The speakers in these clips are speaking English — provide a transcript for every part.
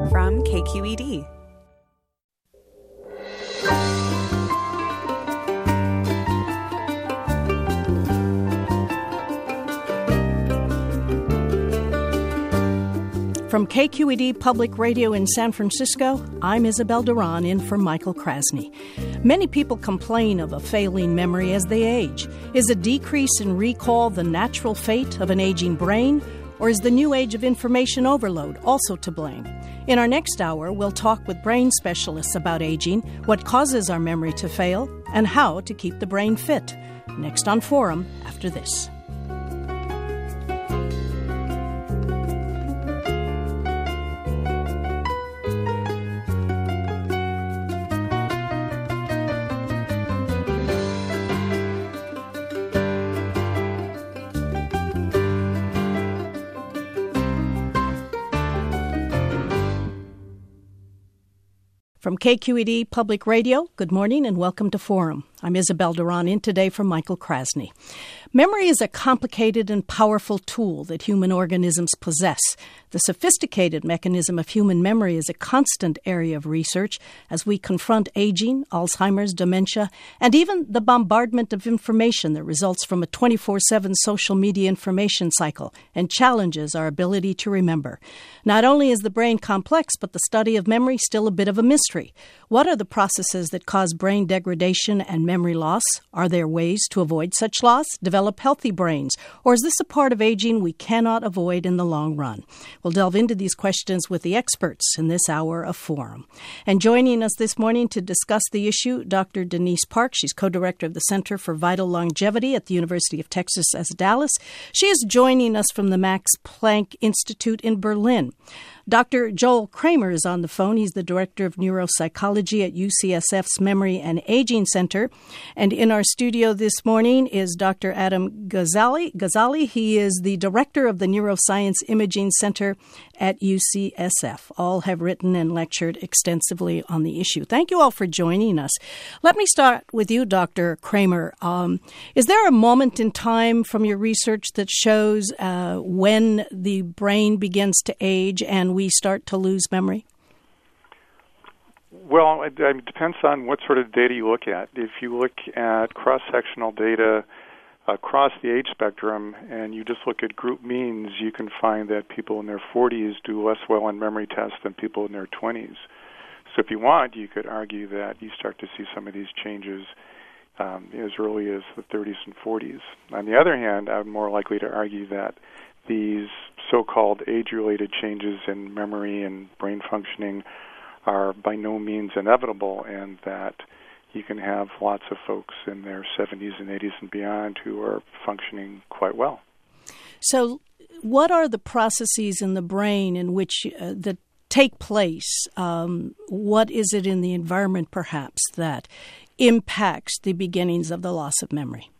from KQED. From KQED Public Radio in San Francisco, I'm Isabel Duran in for Michael Krasny. Many people complain of a failing memory as they age. Is a decrease in recall the natural fate of an aging brain, or is the new age of information overload also to blame? In our next hour, we'll talk with brain specialists about aging, what causes our memory to fail, and how to keep the brain fit. Next on Forum, after this. From KQED Public Radio, good morning and welcome to Forum. I'm Isabel Duran in today for Michael Krasny. Memory is a complicated and powerful tool that human organisms possess. The sophisticated mechanism of human memory is a constant area of research as we confront aging, Alzheimer's, dementia, and even the bombardment of information that results from a 24/7 social media information cycle and challenges our ability to remember. Not only is the brain complex, but the study of memory still a bit of a mystery. What are the processes that cause brain degradation and memory loss? Are there ways to avoid such loss, develop healthy brains, or is this a part of aging we cannot avoid in the long run? We'll delve into these questions with the experts in this hour of Forum. And joining us this morning to discuss the issue, Dr. Denise Park. She's co-director of the Center for Vital Longevity at the University of Texas at Dallas. She is joining us from the Max Planck Institute in Berlin. Dr. Joel Kramer is on the phone. He's the director of neuropsychology at UCSF's Memory and Aging Center. And in our studio this morning is Dr. Adam Gazzaley. He is the director of the Neuroscience Imaging Center at UCSF. All have written and lectured extensively on the issue. Thank you all for joining us. Let me start with you, Dr. Kramer. Is there a moment in time from your research that shows when the brain begins to age and we start to lose memory? Well, it depends on what sort of data you look at. If you look at cross-sectional data across the age spectrum and you just look at group means, you can find that people in their 40s do less well on memory tests than people in their 20s. So if you want, you could argue that you start to see some of these changes as early as the 30s and 40s. On the other hand, I'm more likely to argue that these so-called age-related changes in memory and brain functioning are by no means inevitable, and that you can have lots of folks in their 70s and 80s and beyond who are functioning quite well. So what are the processes in the brain in which that take place? What is it in the environment, perhaps, that impacts the beginnings of the loss of memory?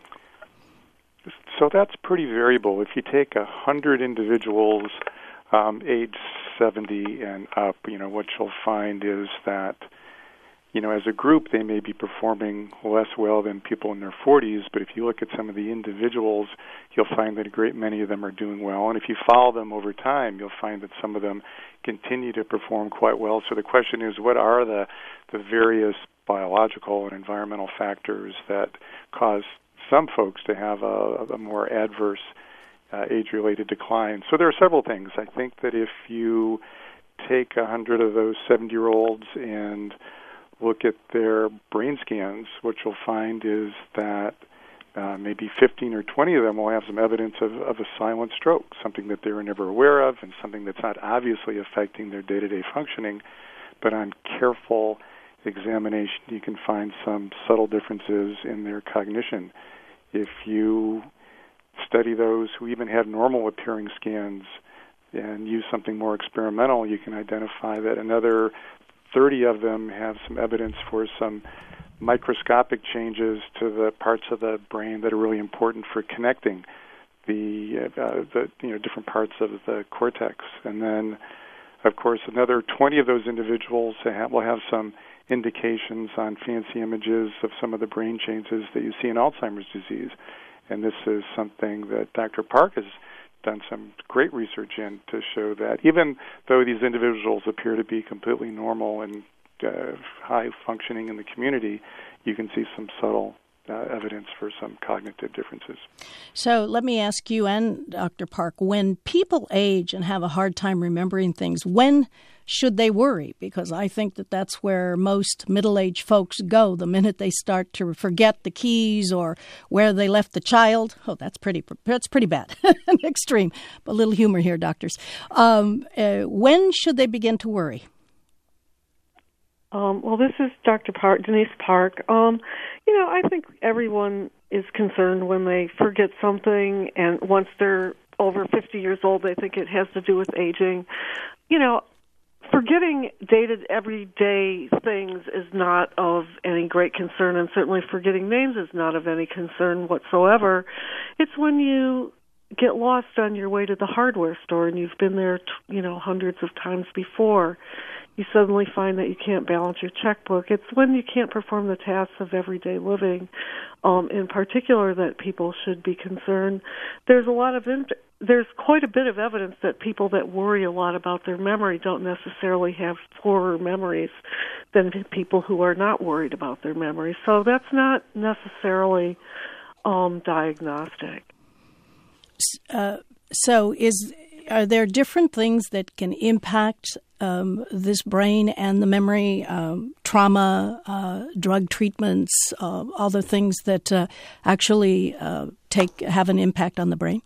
So that's pretty variable. If you take 100 individuals age 70 and up, what you'll find is that, as a group, they may be performing less well than people in their 40s, but if you look at some of the individuals, you'll find that a great many of them are doing well. And if you follow them over time, you'll find that some of them continue to perform quite well. So the question is, what are the various biological and environmental factors that cause some folks to have a more adverse age-related decline? So there are several things. I think that if you take 100 of those 70-year-olds and look at their brain scans, what you'll find is that maybe 15 or 20 of them will have some evidence of a silent stroke, something that they were never aware of and something that's not obviously affecting their day-to-day functioning, but on careful examination you can find some subtle differences in their cognition. If you study those who even have normal appearing scans and use something more experimental, you can identify that another 30 of them have some evidence for some microscopic changes to the parts of the brain that are really important for connecting the different parts of the cortex. And then, of course, another 20 of those individuals will have some indications on fancy images of some of the brain changes that you see in Alzheimer's disease. And this is something that Dr. Park has done some great research in to show that even though these individuals appear to be completely normal and high functioning in the community, you can see some subtle evidence for some cognitive differences. So let me ask you and Dr. Park, when people age and have a hard time remembering things, when should they worry? Because I think that that's where most middle-aged folks go the minute they start to forget the keys or where they left the child. Oh, that's pretty bad, extreme. But a little humor here, doctors. When should they begin to worry? Well, this is Dr. Denise Park. I think everyone is concerned when they forget something, and once they're over 50 years old, they think it has to do with aging. Forgetting dated everyday things is not of any great concern, and certainly forgetting names is not of any concern whatsoever. It's when you get lost on your way to the hardware store and you've been there, hundreds of times before. You suddenly find that you can't balance your checkbook. It's when you can't perform the tasks of everyday living, in particular, that people should be concerned. There's quite a bit of evidence that people that worry a lot about their memory don't necessarily have poorer memories than people who are not worried about their memory. So that's not necessarily diagnostic. Are there different things that can impact this brain and the memory, trauma, drug treatments, other things that actually have an impact on the brain?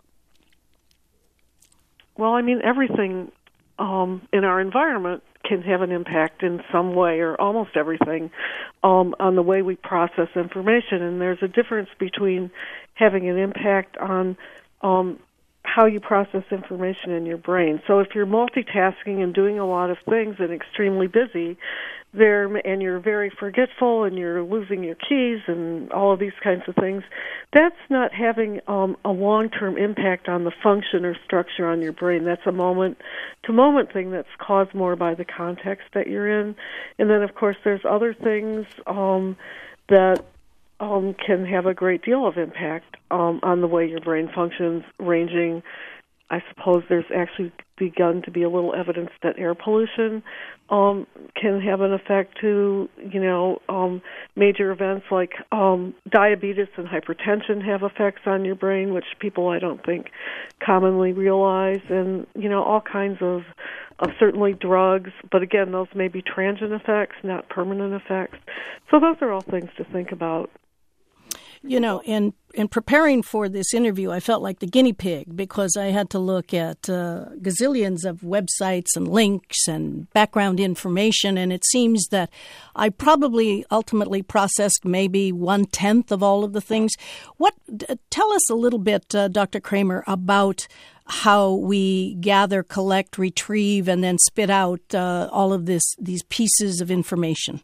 Well, everything in our environment can have an impact in some way, or almost everything, on the way we process information. And there's a difference between having an impact on how you process information in your brain. So if you're multitasking and doing a lot of things and extremely busy, and you're very forgetful and you're losing your keys and all of these kinds of things, that's not having a long-term impact on the function or structure on your brain. That's a moment-to-moment thing that's caused more by the context that you're in. And then, of course, there's other things that can have a great deal of impact on the way your brain functions, ranging, I suppose there's actually begun to be a little evidence that air pollution can have an effect to, major events like diabetes and hypertension have effects on your brain, which people I don't think commonly realize, and, all kinds of certainly drugs, but again, those may be transient effects, not permanent effects. So those are all things to think about. In preparing for this interview, I felt like the guinea pig because I had to look at gazillions of websites and links and background information, and it seems that I probably ultimately processed maybe 1/10 of all of the things. Tell us a little bit, Dr. Kramer, about how we gather, collect, retrieve, and then spit out all of these pieces of information.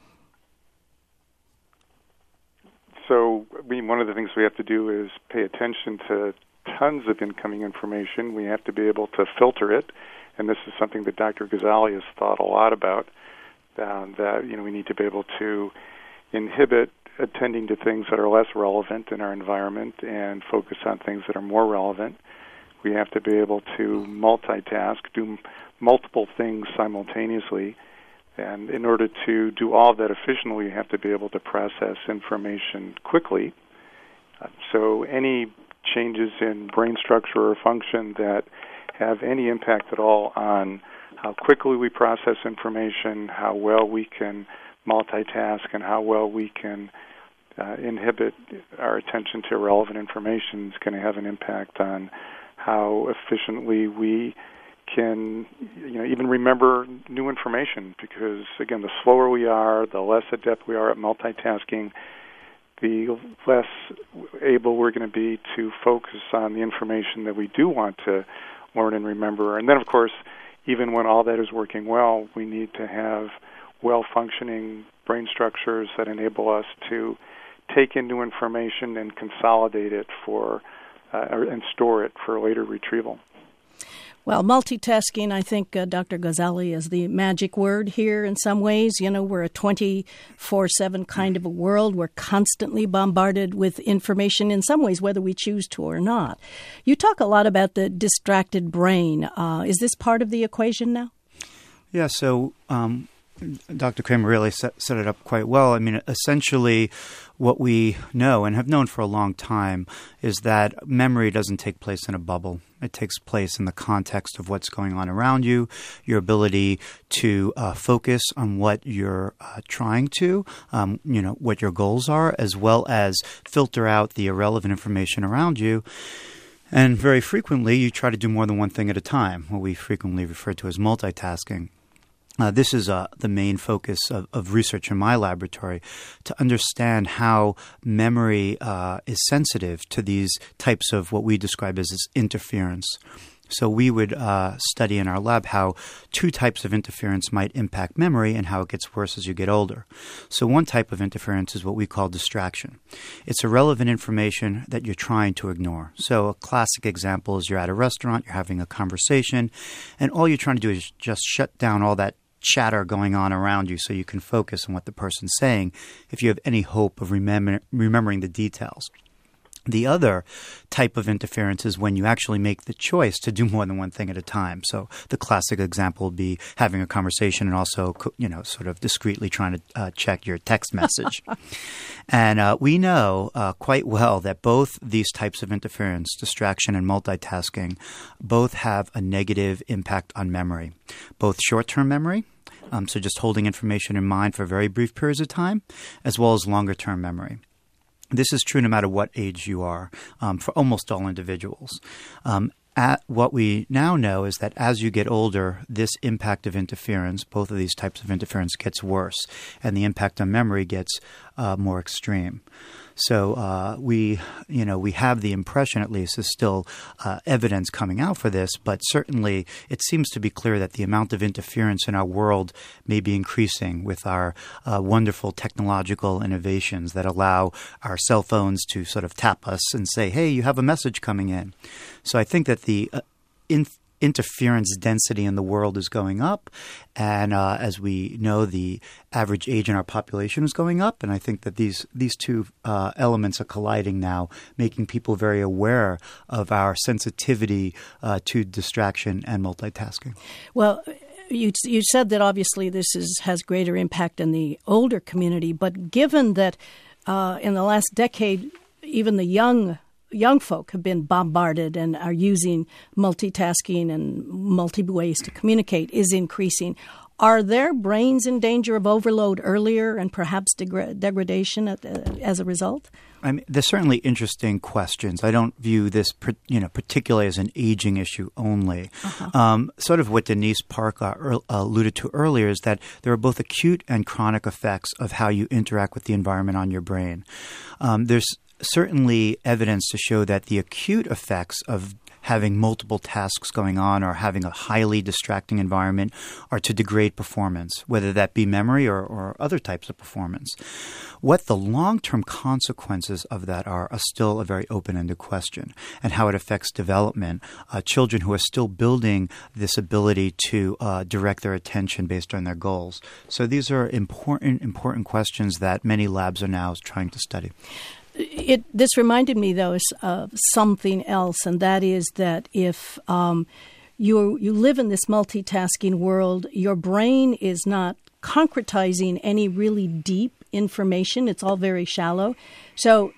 So, one of the things we have to do is pay attention to tons of incoming information. We have to be able to filter it, and this is something that Dr. Ghazali has thought a lot about, that we need to be able to inhibit attending to things that are less relevant in our environment and focus on things that are more relevant. We have to be able to multitask, do multiple things simultaneously. And in order to do all of that efficiently, you have to be able to process information quickly. So any changes in brain structure or function that have any impact at all on how quickly we process information, how well we can multitask, and how well we can inhibit our attention to relevant information is going to have an impact on how efficiently we can even remember new information, because again, the slower we are, the less adept we are at multitasking, the less able we're going to be to focus on the information that we do want to learn and remember. And then, of course, even when all that is working well, we need to have well-functioning brain structures that enable us to take in new information and consolidate it and store it for later retrieval. Well, multitasking, I think, Dr. Ghazali, is the magic word here in some ways. You know, we're a 24/7 kind of a world. We're constantly bombarded with information in some ways, whether we choose to or not. You talk a lot about the distracted brain. Is this part of the equation now? Yeah, so Dr. Kramer really set it up quite well. I mean, essentially what we know and have known for a long time is that memory doesn't take place in a bubble. It takes place in the context of what's going on around you, your ability to focus on what you're trying to, what your goals are, as well as filter out the irrelevant information around you. And very frequently, you try to do more than one thing at a time, what we frequently refer to as multitasking. This is the main focus of research in my laboratory, to understand how memory is sensitive to these types of what we describe as interference. So we would study in our lab how two types of interference might impact memory and how it gets worse as you get older. So one type of interference is what we call distraction. It's irrelevant information that you're trying to ignore. So a classic example is you're at a restaurant, you're having a conversation, and all you're trying to do is just shut down all that chatter going on around you so you can focus on what the person's saying if you have any hope of remembering the details. The other type of interference is when you actually make the choice to do more than one thing at a time. So the classic example would be having a conversation and also, sort of discreetly trying to check your text message. And we know quite well that both these types of interference, distraction and multitasking, both have a negative impact on memory, both short-term memory, so just holding information in mind for very brief periods of time, as well as longer-term memory. This is true no matter what age you are, for almost all individuals. What we now know is that as you get older, this impact of interference, both of these types of interference, gets worse, and the impact on memory gets more extreme. So we have the impression, at least, is still evidence coming out for this, but certainly it seems to be clear that the amount of interference in our world may be increasing with our wonderful technological innovations that allow our cell phones to sort of tap us and say, hey, you have a message coming in. So I think that the interference density in the world is going up, and as we know, the average age in our population is going up, and I think that these two elements are colliding now, making people very aware of our sensitivity to distraction and multitasking. Well, you said that obviously this has greater impact in the older community, but given that in the last decade, even the young folk have been bombarded and are using multitasking and multiple ways to communicate is increasing. Are their brains in danger of overload earlier and perhaps degradation as a result? I mean, there's certainly interesting questions. I don't view this, particularly as an aging issue only. Sort of what Denise Park alluded to earlier is that there are both acute and chronic effects of how you interact with the environment on your brain. There's certainly evidence to show that the acute effects of having multiple tasks going on or having a highly distracting environment are to degrade performance, whether that be memory or other types of performance. What the long-term consequences of that are still a very open-ended question, and how it affects development. Children who are still building this ability to direct their attention based on their goals. So these are important questions that many labs are now trying to study. This reminded me, though, of something else, and that is that if you live in this multitasking world, your brain is not concretizing any really deep information. It's all very shallow. So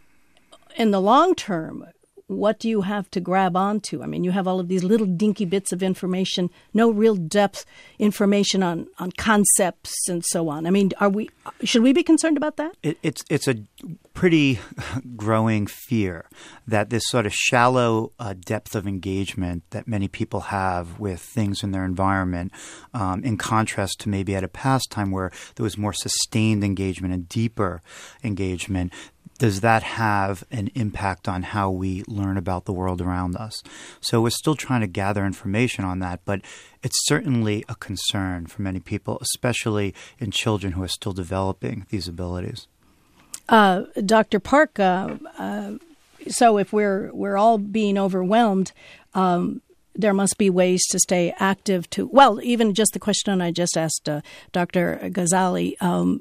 in the long term, what do you have to grab onto? I mean, you have all of these little dinky bits of information, no real depth information on concepts and so on. I mean, should we be concerned about that? It's a pretty growing fear that this sort of shallow depth of engagement that many people have with things in their environment, in contrast to maybe at a past time where there was more sustained engagement and deeper engagement, does that have an impact on how we learn about the world around us? So we're still trying to gather information on that, but it's certainly a concern for many people, especially in children who are still developing these abilities. Dr. Park, so if we're all being overwhelmed, there must be ways to stay active even just the question I just asked Dr. Ghazali,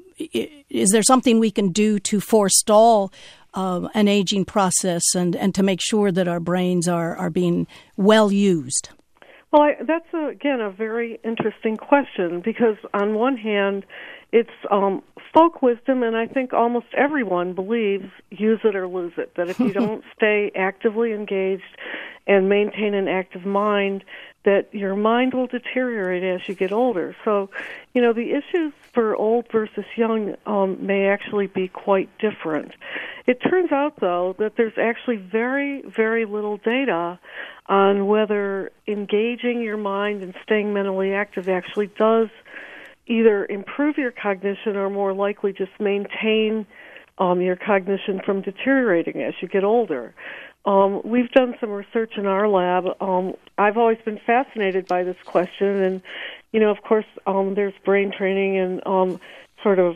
is there something we can do to forestall an aging process and to make sure that our brains are being well used? Well, that's, again, a very interesting question, because on one hand, it's folk wisdom, and I think almost everyone believes use it or lose it, that if you don't stay actively engaged and maintain an active mind, that your mind will deteriorate as you get older. So, the issues for old versus young may actually be quite different. It turns out, though, that there's actually very, very little data on whether engaging your mind and staying mentally active actually does either improve your cognition or more likely just maintain your cognition from deteriorating as you get older. We've done some research in our lab. I've always been fascinated by this question, and, of course, there's brain training and sort of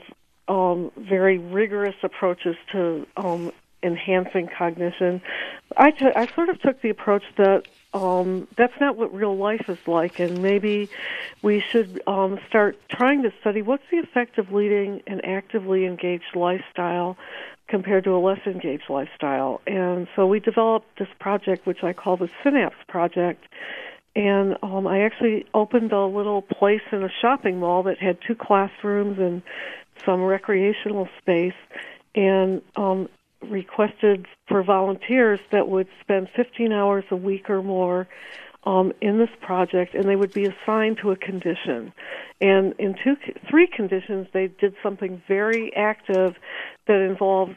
very rigorous approaches to enhancing cognition. I sort of took the approach that that's not what real life is like, and maybe we should start trying to study what's the effect of leading an actively engaged lifestyle compared to a less engaged lifestyle. And so we developed this project, which I call the Synapse Project, and I actually opened a little place in a shopping mall that had 2 classrooms and some recreational space, and requested for volunteers that would spend 15 hours a week or more in this project, and they would be assigned to a condition. And in 3 conditions, they did something very active that involved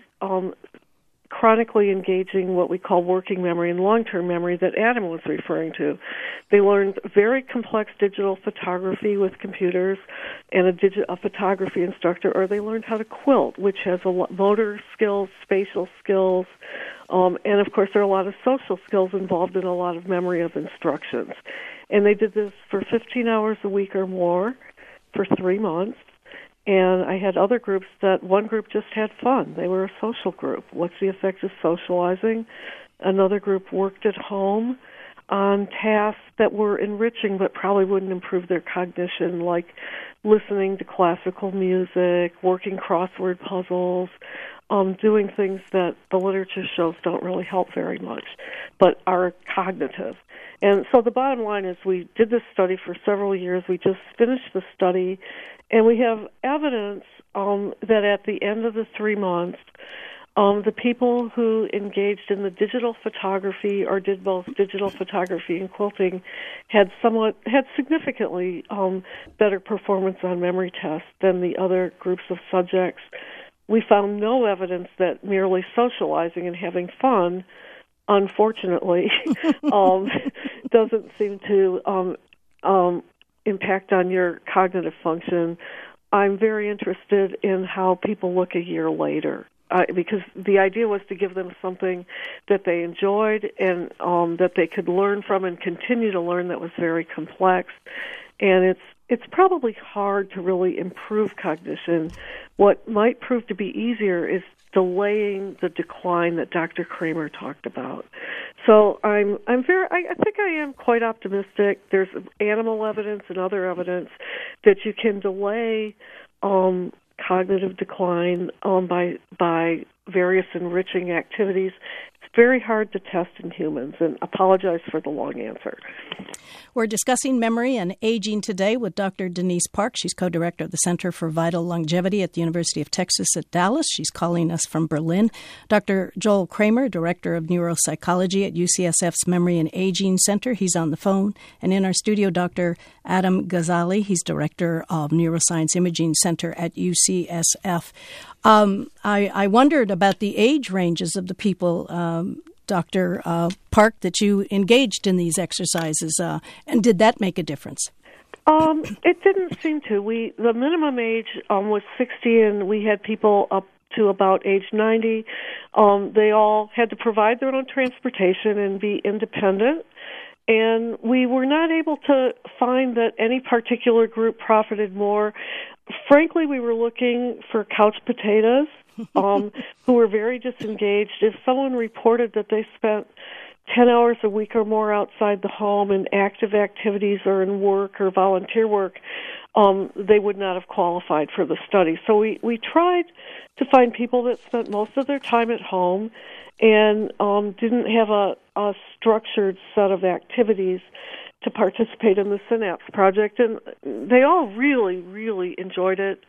chronically engaging what we call working memory and long-term memory that Adam was referring to. They learned very complex digital photography with computers and a photography instructor, or they learned how to quilt, which has motor skills, spatial skills, and of course there are a lot of social skills involved in a lot of memory of instructions. And they did this for 15 hours a week or more for 3 months. And I had other groups that one group just had fun. They were a social group. What's the effect of socializing? Another group worked at home on tasks that were enriching but probably wouldn't improve their cognition, like listening to classical music, working crossword puzzles, doing things that the literature shows don't really help very much, but are cognitive. And so the bottom line is we did this study for several years. We just finished the study, and we have evidence that at the end of the 3 months, the people who engaged in the digital photography or did both digital photography and quilting had significantly better performance on memory tests than the other groups of subjects. We found no evidence that merely socializing and having fun, unfortunately, doesn't seem to impact on your cognitive function. I'm very interested in how people look a year later, because the idea was to give them something that they enjoyed and that they could learn from and continue to learn that was very complex. And it's probably hard to really improve cognition. What might prove to be easier is delaying the decline that Dr. Kramer talked about. So I think I am quite optimistic. There's animal evidence and other evidence that you can delay cognitive decline by various enriching activities. It's very hard to test in humans, and apologize for the long answer. We're discussing memory and aging today with Dr. Denise Park. She's co-director of the Center for Vital Longevity at the University of Texas at Dallas. She's calling us from Berlin. Dr. Joel Kramer, director of neuropsychology at UCSF's Memory and Aging Center. He's on the phone. And in our studio, Dr. Adam Ghazali. He's director of Neuroscience Imaging Center at UCSF. I wondered about the age ranges of the people, Dr. Park, that you engaged in these exercises, and did that make a difference? It didn't seem to. The minimum age was 60, and we had people up to about age 90. They all had to provide their own transportation and be independent. And we were not able to find that any particular group profited more. Frankly, we were looking for couch potatoes who were very disengaged. If someone reported that they spent 10 hours a week or more outside the home in active activities or in work or volunteer work, they would not have qualified for the study. So we tried to find people that spent most of their time at home and didn't have a structured set of activities to participate in the Synapse Project, and they all really, really enjoyed it.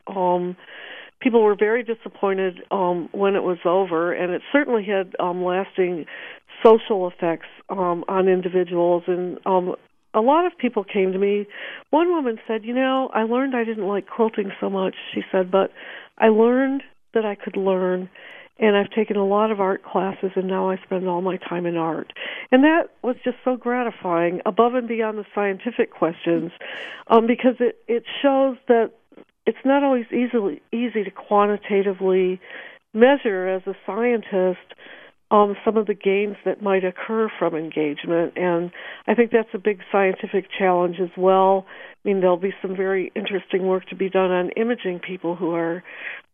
People were very disappointed when it was over, and it certainly had lasting social effects on individuals. And a lot of people came to me. One woman said, I learned I didn't like quilting so much, she said, but I learned that I could learn, and I've taken a lot of art classes, and now I spend all my time in art. And that was just so gratifying, above and beyond the scientific questions, because it shows that it's not always easy to quantitatively measure as a scientist some of the gains that might occur from engagement. And I think that's a big scientific challenge as well. I mean, there'll be some very interesting work to be done on imaging people who are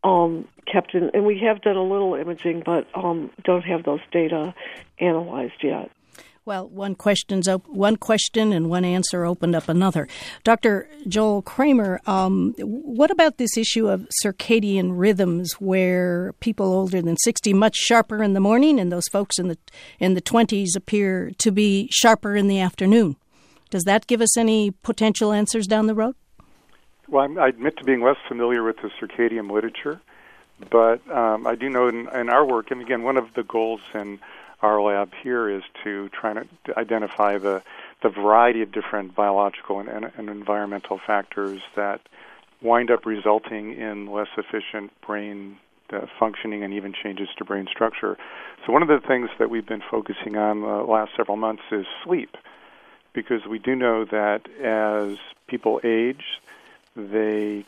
kept in, and we have done a little imaging, but don't have those data analyzed yet. Well, one question and one answer opened up another. Dr. Joel Kramer, what about this issue of circadian rhythms, where people older than 60 much sharper in the morning, and those folks in the 20s appear to be sharper in the afternoon? Does that give us any potential answers down the road? Well, I admit to being less familiar with the circadian literature, but I do know in our work, and again, one of the goals in our lab here is to try to identify the variety of different biological and environmental factors that wind up resulting in less efficient brain functioning and even changes to brain structure. So one of the things that we've been focusing on the last several months is sleep, because we do know that as people age, they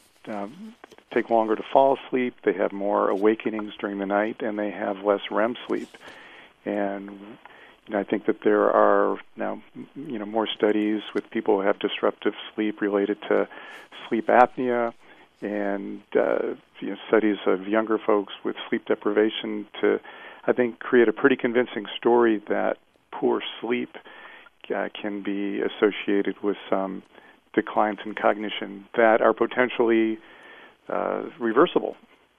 take longer to fall asleep, they have more awakenings during the night, and they have less REM sleep. And I think that there are now, more studies with people who have disruptive sleep related to sleep apnea, and studies of younger folks with sleep deprivation to, I think, create a pretty convincing story that poor sleep can be associated with some declines in cognition that are potentially reversible.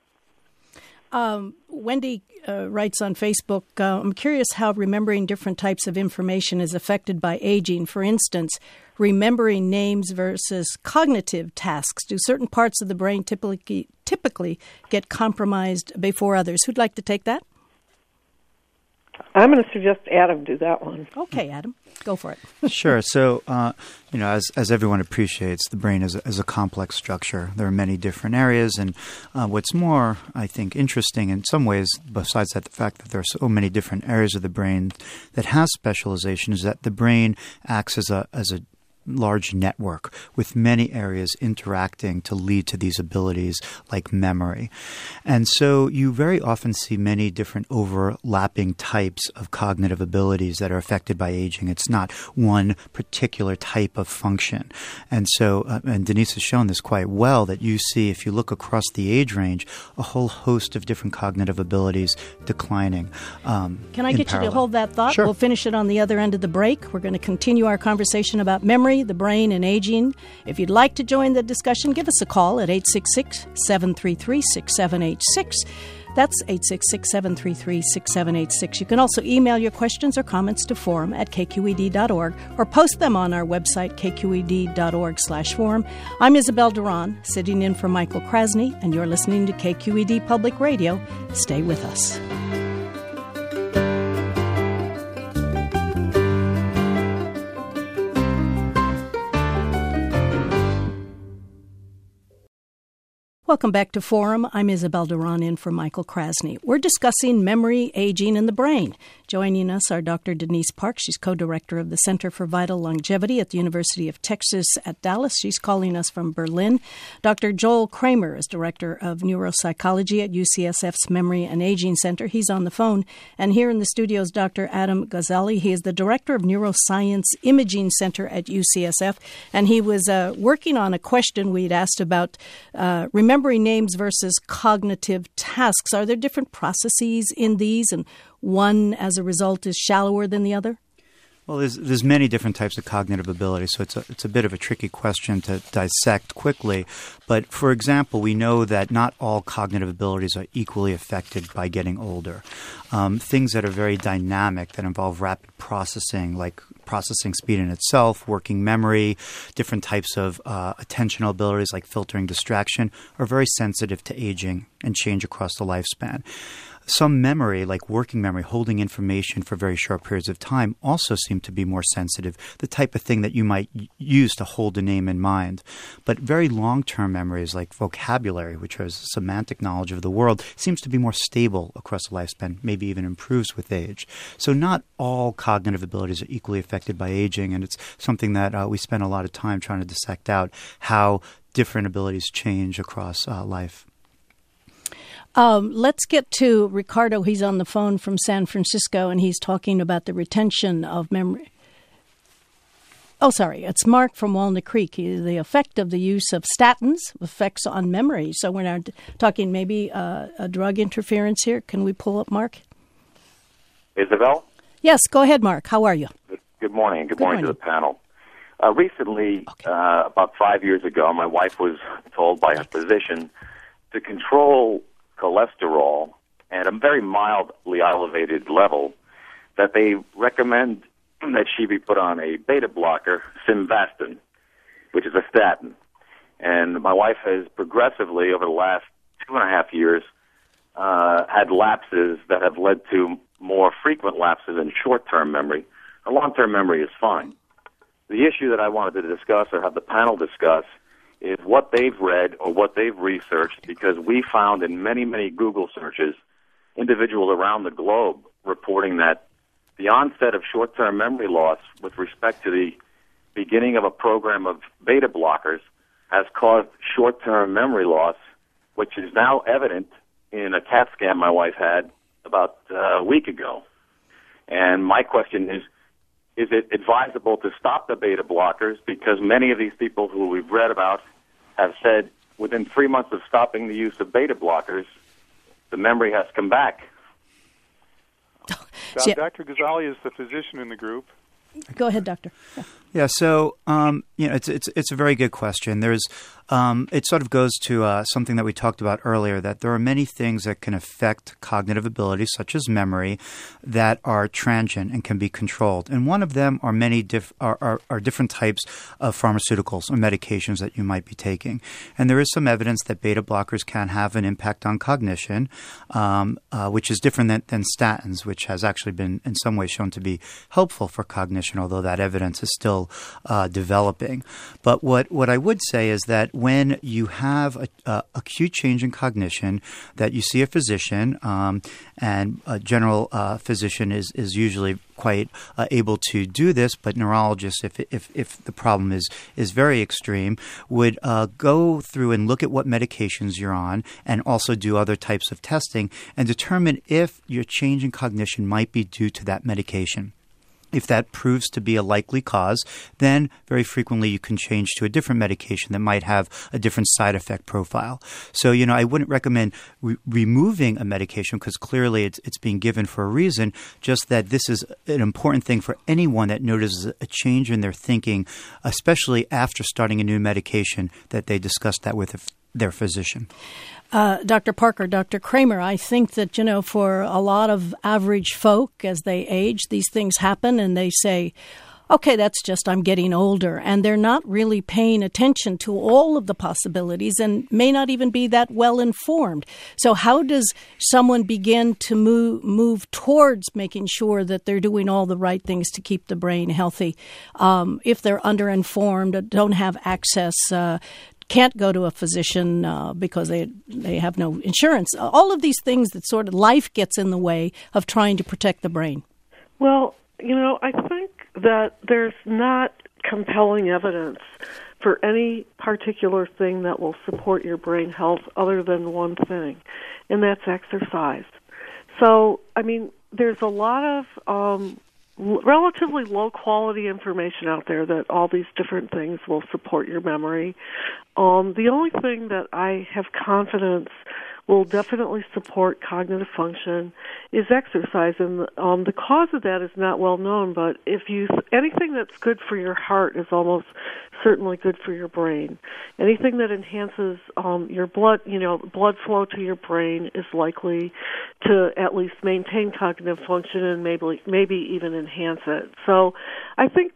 Wendy writes on Facebook, I'm curious how remembering different types of information is affected by aging. For instance, remembering names versus cognitive tasks. Do certain parts of the brain typically get compromised before others? Who'd like to take that? I'm going to suggest Adam do that one. Okay, Adam, go for it. Sure. So, as everyone appreciates, the brain is a complex structure. There are many different areas, and what's more, I think, interesting in some ways, besides that, the fact that there are so many different areas of the brain that has specialization, is that the brain acts as a large network with many areas interacting to lead to these abilities like memory. And so you very often see many different overlapping types of cognitive abilities that are affected by aging. It's not one particular type of function. And so, and Denise has shown this quite well, that you see, if you look across the age range, a whole host of different cognitive abilities declining. Can I get you to hold that thought? Sure. We'll finish it on the other end of the break. We're going to continue our conversation about memory, the brain, and aging. If you'd like to join the discussion, give us a call at 866-733-6786. That's 866-733-6786. You can also email your questions or comments to forum@kqed.org or post them on our website, kqed.org/forum. I'm Isabel Duran, sitting in for Michael Krasny, and you're listening to KQED Public Radio. Stay with us. Welcome back to Forum. I'm Isabel Duran, in for Michael Krasny. We're discussing memory, aging, and the brain. Joining us are Dr. Denise Park. She's co-director of the Center for Vital Longevity at the University of Texas at Dallas. She's calling us from Berlin. Dr. Joel Kramer is director of neuropsychology at UCSF's Memory and Aging Center. He's on the phone. And here in the studio is Dr. Adam Gazzaley. He is the director of Neuroscience Imaging Center at UCSF. And he was working on a question we'd asked about remembering names versus cognitive tasks. Are there different processes in these, and one, as a result, is shallower than the other? Well, there's many different types of cognitive ability, so it's a bit of a tricky question to dissect quickly. But for example, we know that not all cognitive abilities are equally affected by getting older. Things that are very dynamic, that involve rapid processing, like processing speed in itself, working memory, different types of attentional abilities like filtering distraction, are very sensitive to aging and change across the lifespan. Some memory, like working memory, holding information for very short periods of time, also seem to be more sensitive, the type of thing that you might use to hold a name in mind. But very long-term memories, like vocabulary, which has semantic knowledge of the world, seems to be more stable across the lifespan, maybe even improves with age. So not all cognitive abilities are equally affected by aging, and it's something that we spend a lot of time trying to dissect out how different abilities change across life. Let's get to Ricardo. He's on the phone from San Francisco, and he's talking about the retention of memory. Oh, sorry. It's Mark from Walnut Creek. The effect of the use of statins, effects on memory. So we're now talking maybe a drug interference here. Can we pull up Mark? Isabel? Yes, go ahead, Mark. How are you? Good morning. Good morning to the panel. Recently, about 5 years ago, my wife was told by a physician to control cholesterol at a very mildly elevated level, that they recommend that she be put on a beta blocker, Simvastatin, which is a statin. And my wife has progressively, over the last 2.5 years, had lapses that have led to more frequent lapses in short-term memory. Her long-term memory is fine. The issue that I wanted to discuss, or have the panel discuss, is what they've read or what they've researched, because we found in many, many Google searches individuals around the globe reporting that the onset of short-term memory loss with respect to the beginning of a program of beta blockers has caused short-term memory loss, which is now evident in a CAT scan my wife had about a week ago. And my question is it advisable to stop the beta blockers? Because many of these people who we've read about have said within 3 months of stopping the use of beta blockers, the memory has come back. Dr. Ghazali is the physician in the group. Go ahead, doctor. Yeah, so it's a very good question. There's it sort of goes to something that we talked about earlier, that there are many things that can affect cognitive ability, such as memory, that are transient and can be controlled. And one of them are many different types of pharmaceuticals or medications that you might be taking. And there is some evidence that beta blockers can have an impact on cognition, which is different than statins, which has actually been in some ways shown to be helpful for cognition, although that evidence is still developing. But what I would say is that when you have a acute change in cognition, that you see a physician, and a general physician is usually quite able to do this, but neurologists, if the problem is very extreme, would go through and look at what medications you're on and also do other types of testing and determine if your change in cognition might be due to that medication. If that proves to be a likely cause, then very frequently you can change to a different medication that might have a different side effect profile. So, I wouldn't recommend removing a medication because clearly it's being given for a reason, just that this is an important thing for anyone that notices a change in their thinking, especially after starting a new medication, that they discuss that with their physician. Dr. Parker, Dr. Kramer, I think that, for a lot of average folk, as they age, these things happen and they say, okay, that's just I'm getting older. And they're not really paying attention to all of the possibilities and may not even be that well informed. So how does someone begin to move towards making sure that they're doing all the right things to keep the brain healthy if they're underinformed, don't have access, can't go to a physician because they have no insurance? All of these things that sort of life gets in the way of trying to protect the brain. Well, I think that there's not compelling evidence for any particular thing that will support your brain health other than one thing, and that's exercise. So, there's a lot of relatively low-quality information out there that all these different things will support your memory. The only thing that I have confidence will definitely support cognitive function is exercise. And the cause of that is not well known, but anything that's good for your heart is almost certainly good for your brain. Anything that enhances your blood flow to your brain is likely to at least maintain cognitive function and maybe even enhance it. So I think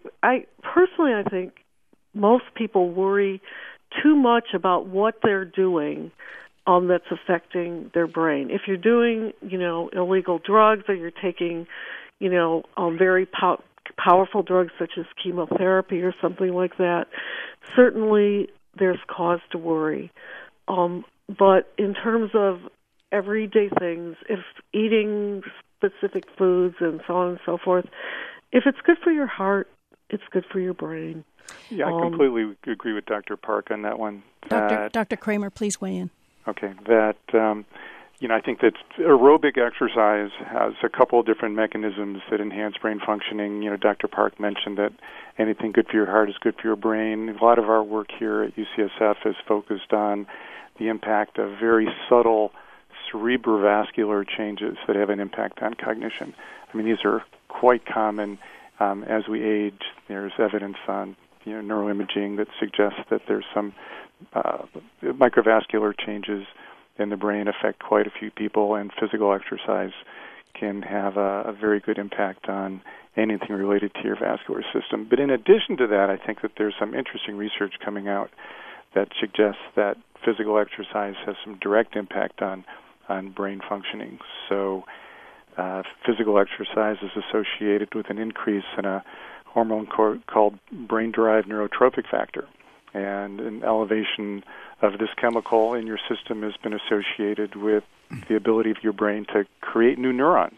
most people worry too much about what they're doing that's affecting their brain. If you're doing, illegal drugs, or you're taking, very powerful drugs such as chemotherapy or something like that, certainly there's cause to worry. But in terms of everyday things, if eating specific foods and so on and so forth, if it's good for your heart, it's good for your brain. Yeah, I completely agree with Dr. Park on that one. Dr. Kramer, please weigh in. Okay, I think that aerobic exercise has a couple of different mechanisms that enhance brain functioning. Dr. Park mentioned that anything good for your heart is good for your brain. A lot of our work here at UCSF is focused on the impact of very subtle cerebrovascular changes that have an impact on cognition. I mean, these are quite common as we age. There's evidence on neuroimaging that suggests that there's some microvascular changes in the brain affect quite a few people, and physical exercise can have a very good impact on anything related to your vascular system. But in addition to that, I think that there's some interesting research coming out that suggests that physical exercise has some direct impact on brain functioning. So physical exercise is associated with an increase in a hormone called brain-derived neurotrophic factor. And an elevation of this chemical in your system has been associated with the ability of your brain to create new neurons.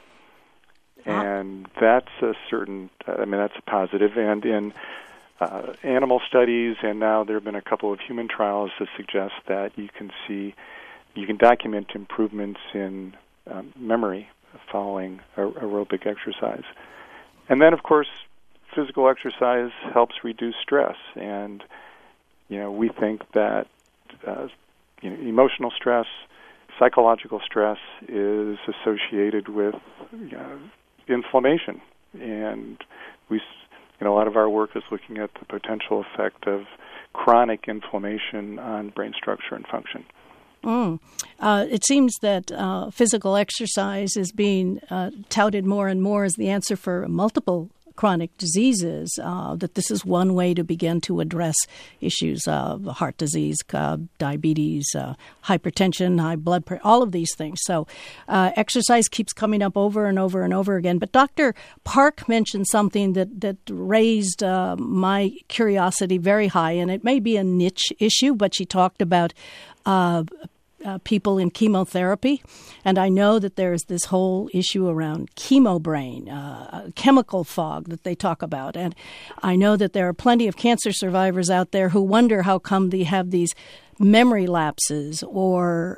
And that's that's a positive. And in animal studies, and now there have been a couple of human trials that suggest that you can document improvements in memory following aerobic exercise. And then, of course, physical exercise helps reduce stress, and we think that emotional stress, psychological stress is associated with inflammation, and a lot of our work is looking at the potential effect of chronic inflammation on brain structure and function. It seems that physical exercise is being touted more and more as the answer for multiple chronic diseases, that this is one way to begin to address issues of heart disease, diabetes, hypertension, high blood pressure, all of these things. So exercise keeps coming up over and over and over again. But Dr. Park mentioned something that raised my curiosity very high, and it may be a niche issue, but she talked about people in chemotherapy. And I know that there's this whole issue around chemo brain, chemical fog that they talk about. And I know that there are plenty of cancer survivors out there who wonder how come they have these memory lapses or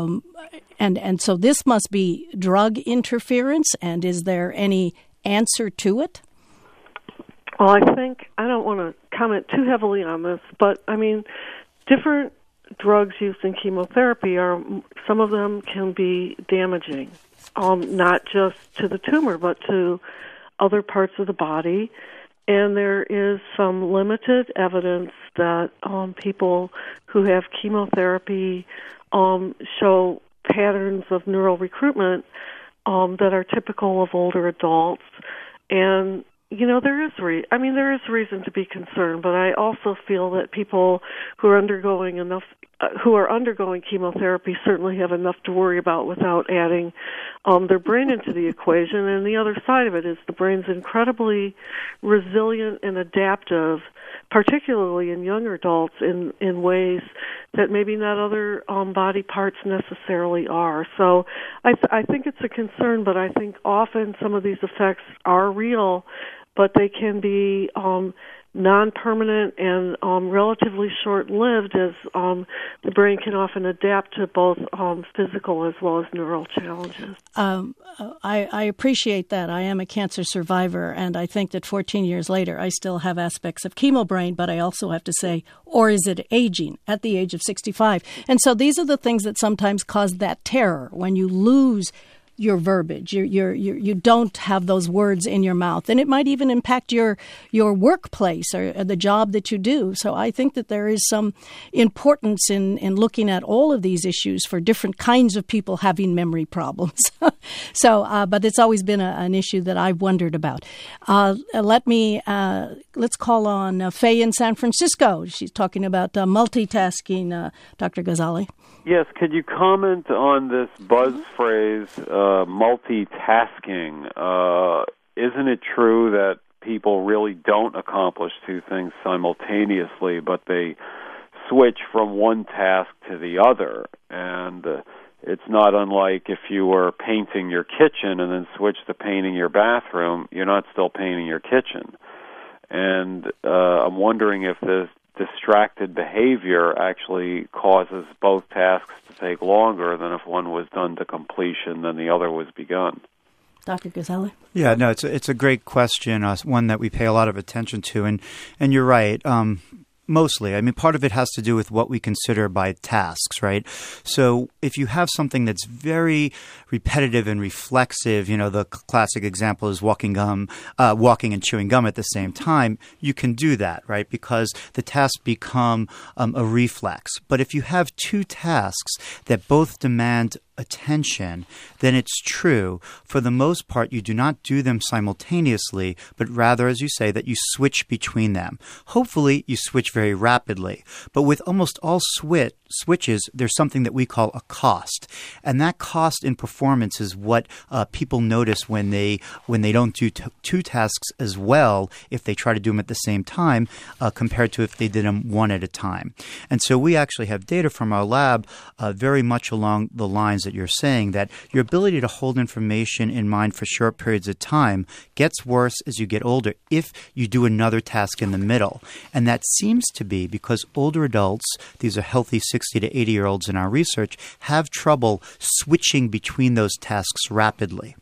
and so this must be drug interference. And is there any answer to it? Well, I don't want to comment too heavily on this, but different drugs used in chemotherapy some of them can be damaging, not just to the tumor, but to other parts of the body. And there is some limited evidence that people who have chemotherapy show patterns of neural recruitment that are typical of older adults. And there is reason to be concerned, but I also feel that people who are undergoing chemotherapy certainly have enough to worry about without adding their brain into the equation. And the other side of it is the brain's incredibly resilient and adaptive, particularly in younger adults, in ways that maybe not other body parts necessarily are. So I think it's a concern, but I think often some of these effects are real, but they can be non-permanent and relatively short-lived, as the brain can often adapt to both physical as well as neural challenges. I appreciate that. I am a cancer survivor, and I think that 14 years later, I still have aspects of chemo brain, but I also have to say, or is it aging at the age of 65? And so these are the things that sometimes cause that terror when you lose your verbiage. You don't have those words in your mouth, and it might even impact your workplace or the job that you do. So I think that there is some importance in looking at all of these issues for different kinds of people having memory problems. But it's always been an issue that I've wondered about. Let's call on Faye in San Francisco. She's talking about multitasking. Dr. Ghazali. Yes, could you comment on this buzz phrase, multitasking? Isn't it true that people really don't accomplish two things simultaneously, but they switch from one task to the other? And it's not unlike if you were painting your kitchen and then switch to painting your bathroom, you're not still painting your kitchen. And I'm wondering if this distracted behavior actually causes both tasks to take longer than if one was done to completion than the other was begun. Dr. Ghazali? Yeah, no, it's a great question, one that we pay a lot of attention to, and you're right. Mostly. I mean, part of it has to do with what we consider by tasks, right? So if you have something that's very repetitive and reflexive, the classic example is walking and chewing gum at the same time, you can do that, right? Because the tasks become a reflex. But if you have two tasks that both demand attention, then it's true. For the most part, you do not do them simultaneously, but rather, as you say, that you switch between them. Hopefully, you switch very rapidly. But with almost all switches, there's something that we call a cost. And that cost in performance is what people notice when they don't do two tasks as well, if they try to do them at the same time, compared to if they did them one at a time. And so we actually have data from our lab very much along the lines that you're saying, that your ability to hold information in mind for short periods of time gets worse as you get older if you do another task in the middle. And that seems to be because older adults, these are healthy 60 to 80-year-olds in our research, have trouble switching between those tasks rapidly.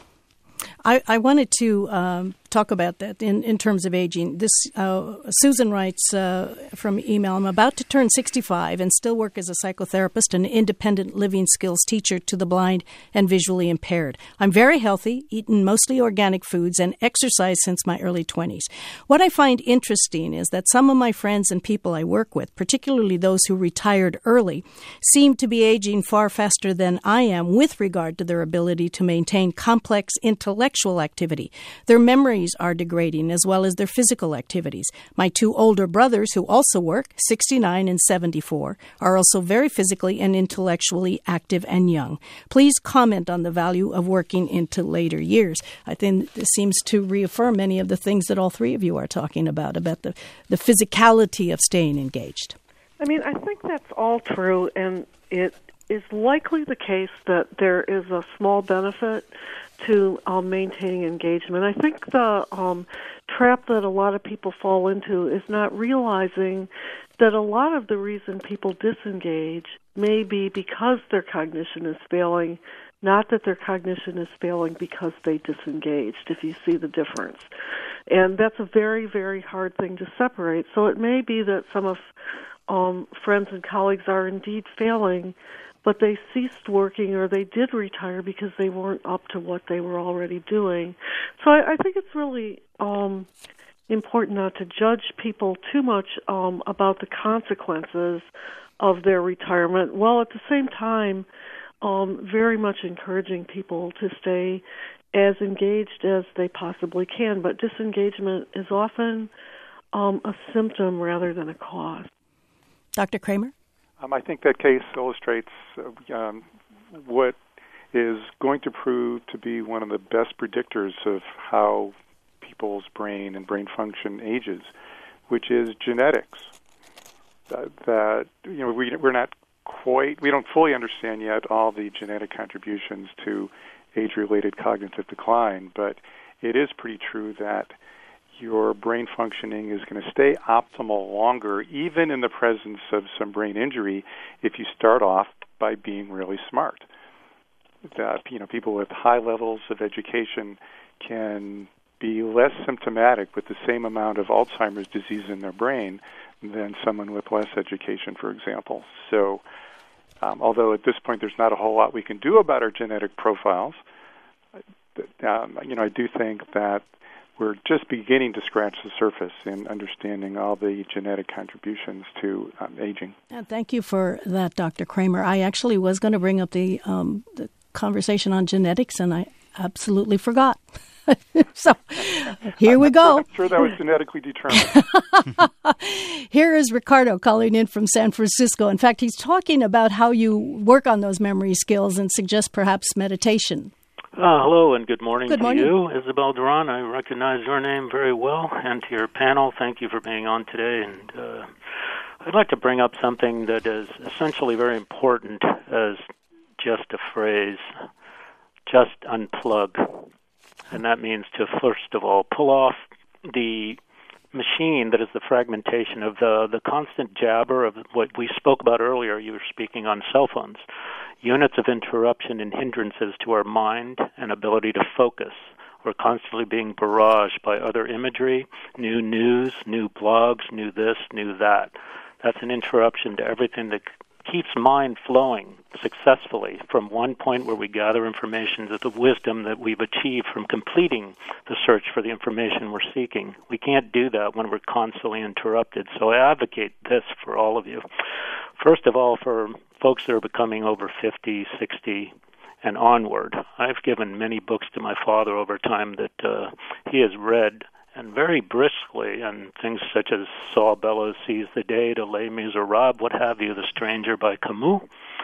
I wanted to talk about that in terms of aging. This Susan writes from email, I'm about to turn 65 and still work as a psychotherapist and independent living skills teacher to the blind and visually impaired. I'm very healthy, eaten mostly organic foods, and exercised since my early 20s. What I find interesting is that some of my friends and people I work with, particularly those who retired early, seem to be aging far faster than I am with regard to their ability to maintain complex intellectual activity. Their memories are degrading as well as their physical activities. My two older brothers, who also work, 69 and 74, are also very physically and intellectually active and young. Please comment on the value of working into later years. I think this seems to reaffirm many of the things that all three of you are talking about the physicality of staying engaged. I mean, I think that's all true, and it is likely the case that there is a small benefit to maintaining engagement. I think the trap that a lot of people fall into is not realizing that a lot of the reason people disengage may be because their cognition is failing, not that their cognition is failing because they disengaged, if you see the difference. And that's a very, very hard thing to separate. So it may be that some of friends and colleagues are indeed failing, but they ceased working or they did retire because they weren't up to what they were already doing. So I think it's really important not to judge people too much about the consequences of their retirement, while at the same time very much encouraging people to stay as engaged as they possibly can. But disengagement is often a symptom rather than a cause. Dr. Kramer? I think that case illustrates what is going to prove to be one of the best predictors of how people's brain and brain function ages, which is genetics. We don't fully understand yet all the genetic contributions to age-related cognitive decline, but it is pretty true that your brain functioning is going to stay optimal longer, even in the presence of some brain injury, if you start off by being really smart. People with high levels of education can be less symptomatic with the same amount of Alzheimer's disease in their brain than someone with less education, for example. So, although at this point there's not a whole lot we can do about our genetic profiles, I do think that we're just beginning to scratch the surface in understanding all the genetic contributions to aging. And thank you for that, Dr. Kramer. I actually was going to bring up the conversation on genetics, and I absolutely forgot. So here we go. I'm sure that was genetically determined. Here is Ricardo calling in from San Francisco. In fact, he's talking about how you work on those memory skills and suggest perhaps meditation. Hello and good morning to you, Isabel Duran. I recognize your name very well, and to your panel, thank you for being on today. And I'd like to bring up something that is essentially very important as just a phrase, just unplug. And that means to, first of all, pull off the machine that is the fragmentation of the constant jabber of what we spoke about earlier. You were speaking on cell phones. Units of interruption and hindrances to our mind and ability to focus. We're constantly being barraged by other imagery, new news, new blogs, new this, new that. That's an interruption to everything that keeps mind flowing successfully from one point where we gather information to the wisdom that we've achieved from completing the search for the information we're seeking. We can't do that when we're constantly interrupted. So I advocate this for all of you. First of all, for folks that are becoming over 50, 60, and onward, I've given many books to my father over time that he has read, and very briskly, and things such as Saul Bellows Sees the Day, to Les Miserables, what have you, The Stranger by Camus.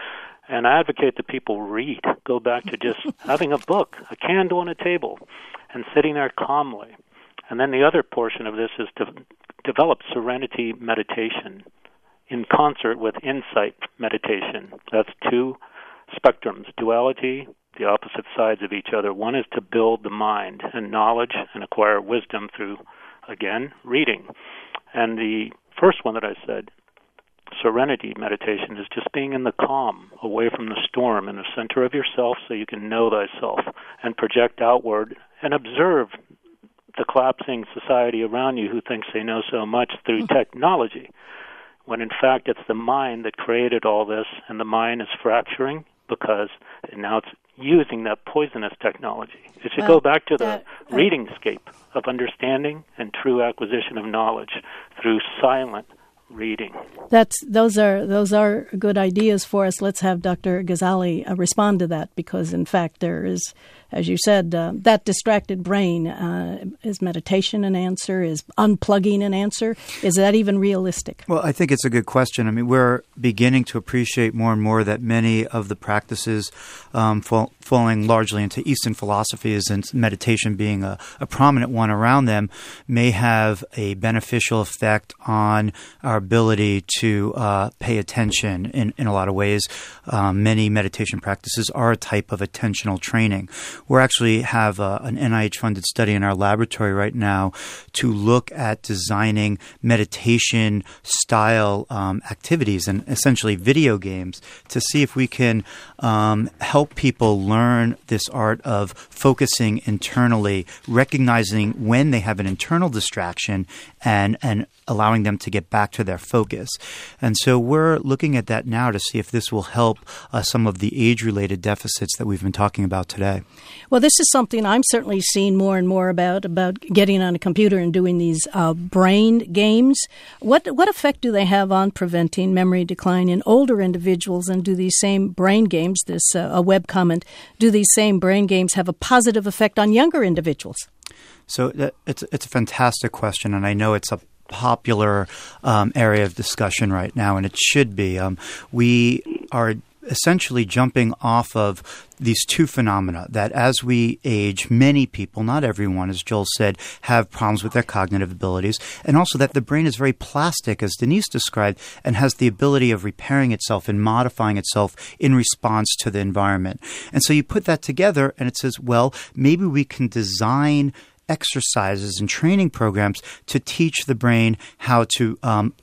And I advocate that people read, go back to just having a book, a candle on a table, and sitting there calmly. And then the other portion of this is to develop serenity meditation in concert with insight meditation. That's two spectrums, duality, the opposite sides of each other. One is to build the mind and knowledge and acquire wisdom through, again, reading. And the first one that I said, serenity meditation, is just being in the calm, away from the storm, in the center of yourself so you can know thyself and project outward and observe the collapsing society around you who thinks they know so much through technology, when in fact it's the mind that created all this, and the mind is fracturing because now it's using that poisonous technology. It should go back to the reading scape of understanding and true acquisition of knowledge through silent reading. Those are good ideas for us. Let's have Dr. Ghazali respond to that, because in fact there is, as you said, that distracted brain. Is meditation an answer? Is unplugging an answer? Is that even realistic? Well, I think it's a good question. I mean, we're beginning to appreciate more and more that many of the practices falling largely into Eastern philosophies, and meditation being a prominent one around them, may have a beneficial effect on our ability to pay attention in a lot of ways. Many meditation practices are a type of attentional training. We actually have an NIH-funded study in our laboratory right now to look at designing meditation-style activities and essentially video games to see if we can help people learn this art of focusing internally, recognizing when they have an internal distraction and allowing them to get back to their focus. And so we're looking at that now to see if this will help some of the age-related deficits that we've been talking about today. Well, this is something I'm certainly seeing more and more about getting on a computer and doing these brain games. What effect do they have on preventing memory decline in older individuals, and do these same brain games, a web comment, do these same brain games have a positive effect on younger individuals? So it's a fantastic question, and I know it's a popular area of discussion right now, and it should be. We are essentially jumping off of these two phenomena that as we age, many people, not everyone, as Joel said, have problems with their cognitive abilities, and also that the brain is very plastic, as Denise described, and has the ability of repairing itself and modifying itself in response to the environment. And so you put that together and it says, well, maybe we can design exercises and training programs to teach the brain how to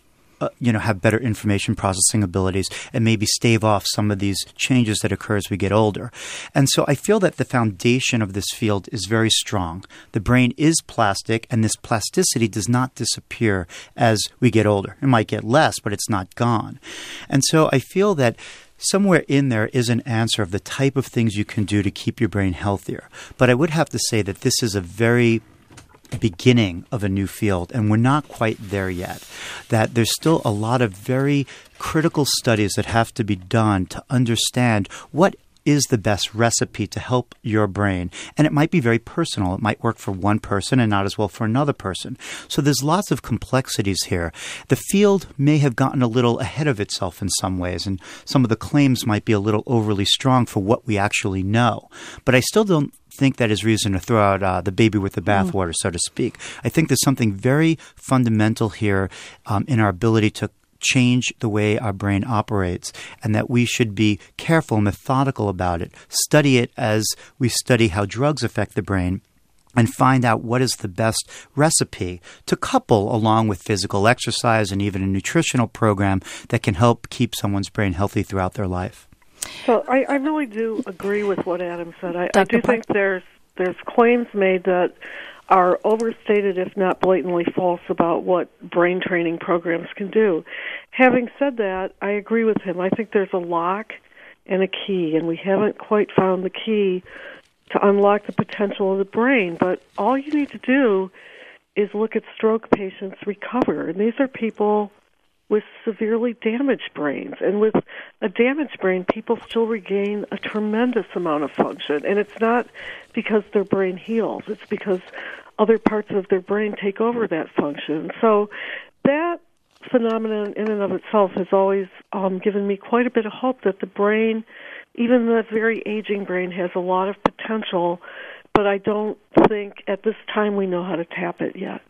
have better information processing abilities and maybe stave off some of these changes that occur as we get older. And so I feel that the foundation of this field is very strong. The brain is plastic, and this plasticity does not disappear as we get older. It might get less, but it's not gone. And so I feel that somewhere in there is an answer of the type of things you can do to keep your brain healthier. But I would have to say that this is a very beginning of a new field, and we're not quite there yet. That there's still a lot of very critical studies that have to be done to understand what is the best recipe to help your brain. And it might be very personal. It might work for one person and not as well for another person. So there's lots of complexities here. The field may have gotten a little ahead of itself in some ways, and some of the claims might be a little overly strong for what we actually know. But I still don't think that is reason to throw out the baby with the bathwater, so to speak. I think there's something very fundamental here in our ability to change the way our brain operates, and that we should be careful and methodical about it. Study it as we study how drugs affect the brain, and find out what is the best recipe to couple along with physical exercise and even a nutritional program that can help keep someone's brain healthy throughout their life. So I really do agree with what Adam said. I do think there's claims made that are overstated, if not blatantly false, about what brain training programs can do. Having said that, I agree with him. I think there's a lock and a key, and we haven't quite found the key to unlock the potential of the brain. But all you need to do is look at stroke patients recover, and these are people with severely damaged brains. And with a damaged brain, people still regain a tremendous amount of function. And it's not because their brain heals. It's because other parts of their brain take over that function. So that phenomenon in and of itself has always given me quite a bit of hope that the brain, even the very aging brain, has a lot of potential, but I don't think at this time we know how to tap it yet.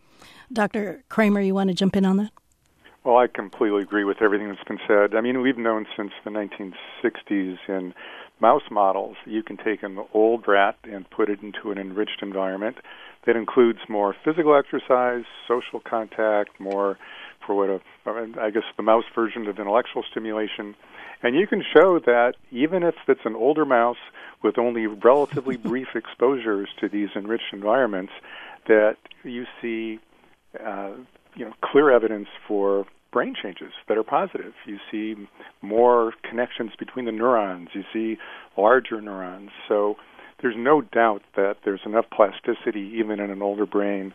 Dr. Kramer, you want to jump in on that? Well, I completely agree with everything that's been said. I mean, we've known since the 1960s in mouse models, you can take an old rat and put it into an enriched environment that includes more physical exercise, social contact, more for the mouse version of intellectual stimulation. And you can show that even if it's an older mouse with only relatively brief exposures to these enriched environments, that you see clear evidence for brain changes that are positive. You see more connections between the neurons. You see larger neurons. So there's no doubt that there's enough plasticity even in an older brain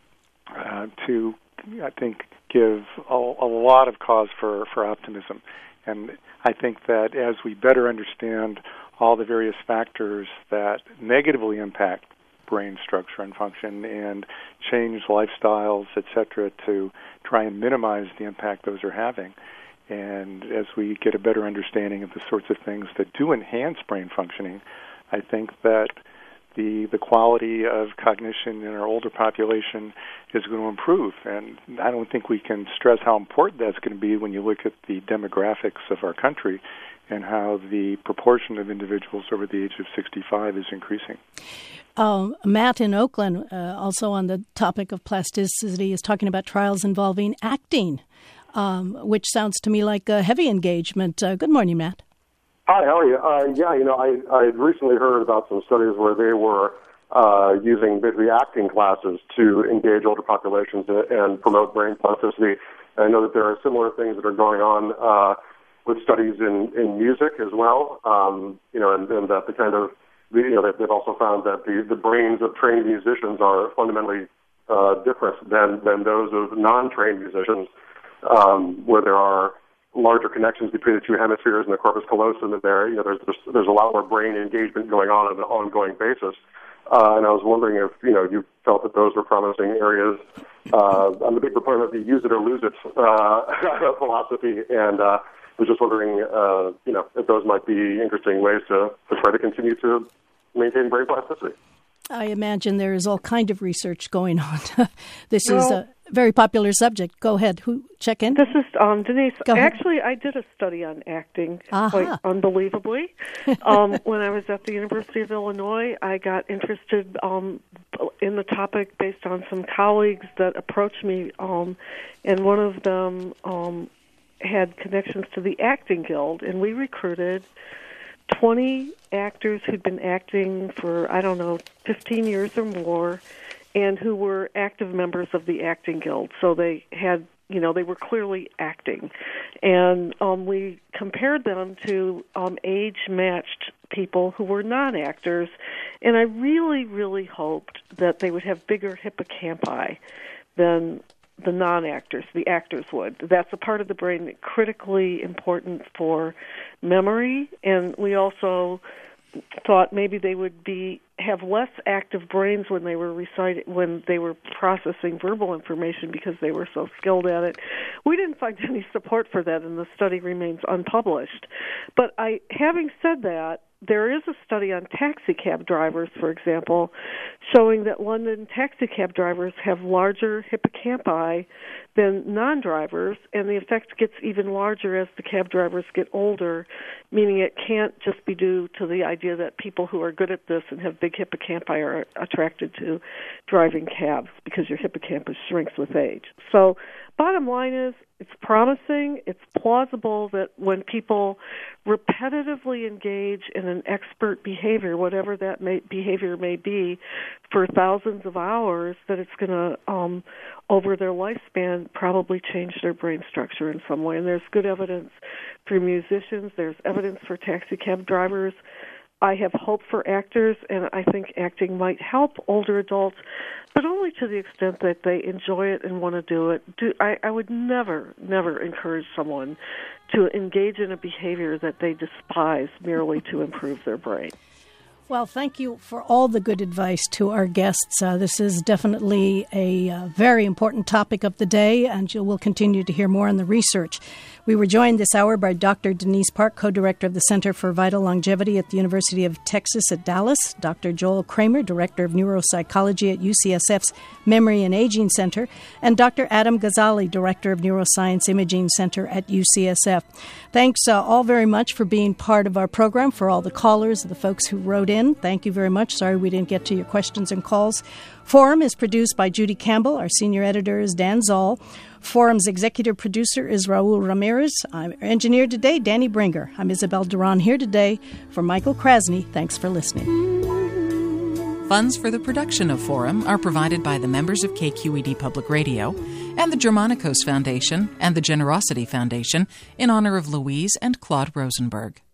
to, I think, give a lot of cause for optimism. And I think that as we better understand all the various factors that negatively impact brain structure and function and change lifestyles, etc., to try and minimize the impact those are having. And as we get a better understanding of the sorts of things that do enhance brain functioning, I think that the quality of cognition in our older population is going to improve. And I don't think we can stress how important that's going to be when you look at the demographics of our country and how the proportion of individuals over the age of 65 is increasing. Matt in Oakland, also on the topic of plasticity, is talking about trials involving acting, which sounds to me like a heavy engagement. Good morning, Matt. Hi, how are you? I recently heard about some studies where they were using basically acting classes to engage older populations and promote brain plasticity. And I know that there are similar things that are going on with studies in music as well, and that the kind of, they've also found that the brains of trained musicians are fundamentally different than those of non-trained musicians, where there are larger connections between the two hemispheres and the corpus callosum, and there's a lot more brain engagement going on an ongoing basis. And I was wondering if you felt that those were promising areas. I'm a big proponent of the use it or lose it philosophy, and was just wondering if those might be interesting ways to try to continue to maintain brain plasticity. I imagine there is all kind of research going on. This very popular subject. Go ahead. Check in? This is Denise. Go ahead. Actually, I did a study on acting, quite unbelievably. When I was at the University of Illinois, I got interested in the topic based on some colleagues that approached me, and one of them had connections to the Acting Guild, and we recruited 20 actors who'd been acting for, 15 years or more, and who were active members of the Acting Guild. So they had, they were clearly acting. And we compared them to age-matched people who were non-actors, and I really, really hoped that they would have bigger hippocampi than the non-actors, the actors would. That's a part of the brain that's critically important for memory, and we also thought maybe they would have less active brains when they were processing verbal information because they were so skilled at it. We didn't find any support for that, and the study remains unpublished. But having said that, there is a study on taxi cab drivers, for example, showing that London taxi cab drivers have larger hippocampi than non-drivers, and the effect gets even larger as the cab drivers get older, meaning it can't just be due to the idea that people who are good at this and have big hippocampi are attracted to driving cabs because your hippocampus shrinks with age. So bottom line is, it's promising, it's plausible that when people repetitively engage in an expert behavior, whatever that behavior may be, for thousands of hours, that it's going to, over their lifespan, probably change their brain structure in some way. And there's good evidence for musicians, there's evidence for taxi cab drivers. I have hope for actors, and I think acting might help older adults, but only to the extent that they enjoy it and want to do it. I would never encourage someone to engage in a behavior that they despise merely to improve their brain. Well, thank you for all the good advice to our guests. This is definitely a very important topic of the day, and you will continue to hear more on the research. We were joined this hour by Dr. Denise Park, co-director of the Center for Vital Longevity at the University of Texas at Dallas, Dr. Joel Kramer, director of neuropsychology at UCSF's Memory and Aging Center, and Dr. Adam Gazzaley, director of Neuroscience Imaging Center at UCSF. Thanks all very much for being part of our program, for all the callers, the folks who wrote in. Thank you very much. Sorry we didn't get to your questions and calls. Forum is produced by Judy Campbell. Our senior editor is Dan Zoll. Forum's executive producer is Raul Ramirez. I'm engineer today, Danny Bringer. I'm Isabel Duran here today for Michael Krasny. Thanks for listening. Funds for the production of Forum are provided by the members of KQED Public Radio and the Germanicos Foundation and the Generosity Foundation in honor of Louise and Claude Rosenberg.